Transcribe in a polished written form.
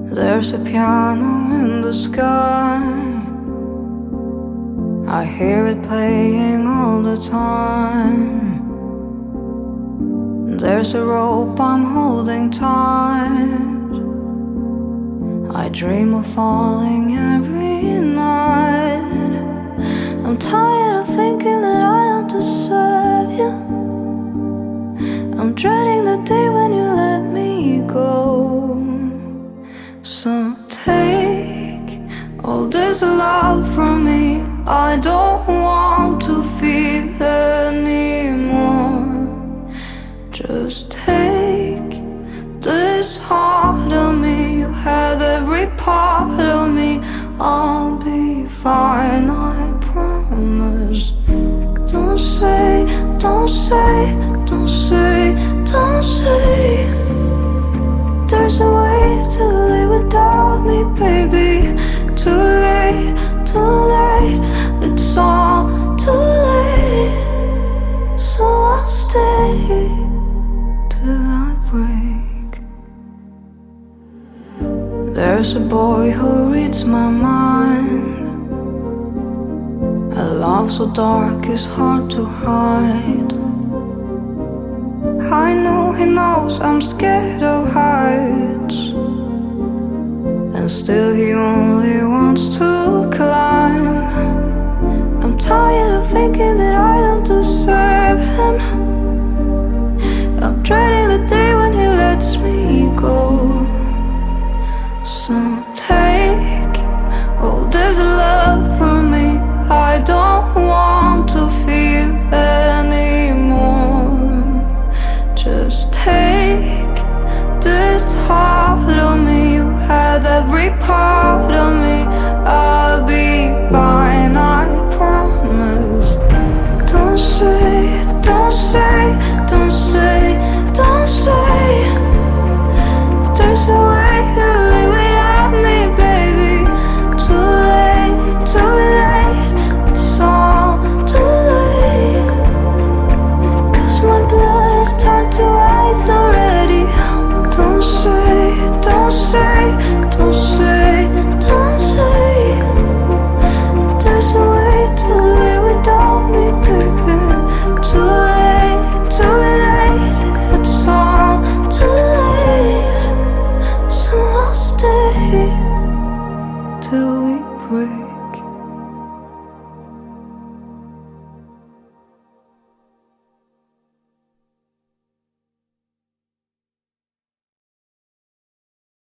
There's a piano in the sky. I hear it playing all the time. There's a rope I'm holding tight. I dream of falling every night. I'm tired of thinking that I don't deserve you. I'm dreading the day when you let me go. So take all this love from me. I don't want to feel anymore. Just take this heart of me. You had every part of me. I'll be fine, I promise. Don't say, don't say, don't say, don't say there's a way to live without me, baby. Too late, too late. It's all too late. So I'll stay till I break. There's a boy who reads my mind. A love so dark is hard to hide. I know he knows I'm scared of heights, and still he only wants to climb. I'm tired of thinking that I don't deserve him. I'm dreading the day when he lets me go. So take all this love from me. I don't want to feel anymore. Just take this heart of me. You had every part of me.